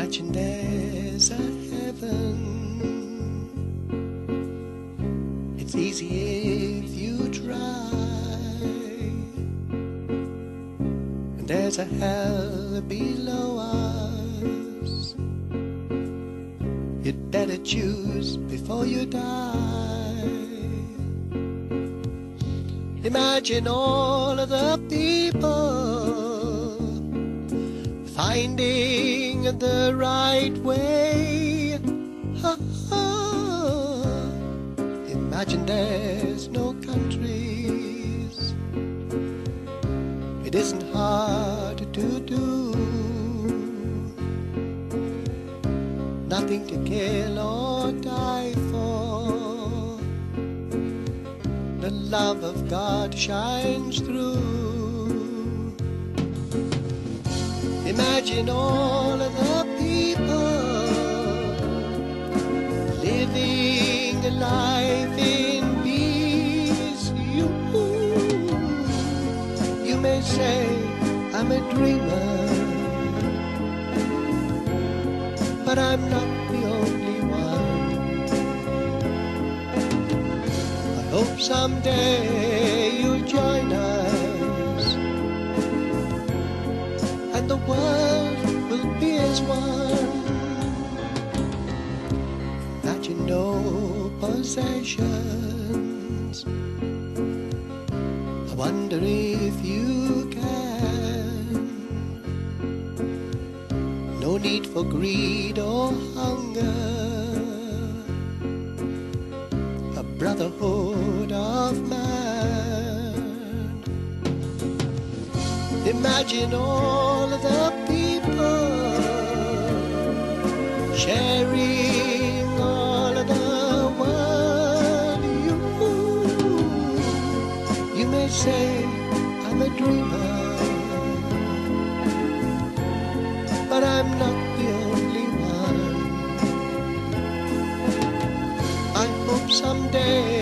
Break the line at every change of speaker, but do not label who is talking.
Imagine there's a heaven. It's easy if you try. And there's a hell below us. You'd better choose before you die. Imagine all of the people finding the right way. Imagine there's no countries. It isn't hard to do. Nothing to kill or die for. The love of God shines through. Imagine all of the people living a life in peace. You may say I'm a dreamer, but I'm not the only one. I hope someday you'll join us, and the world will be as one. Imagine no possessions. I wonder if you can. No need for greed or hunger. A brotherhood of man. Imagine all of the people sharing all of the world. You may say I'm a dreamer, but I'm not the only one. I hope someday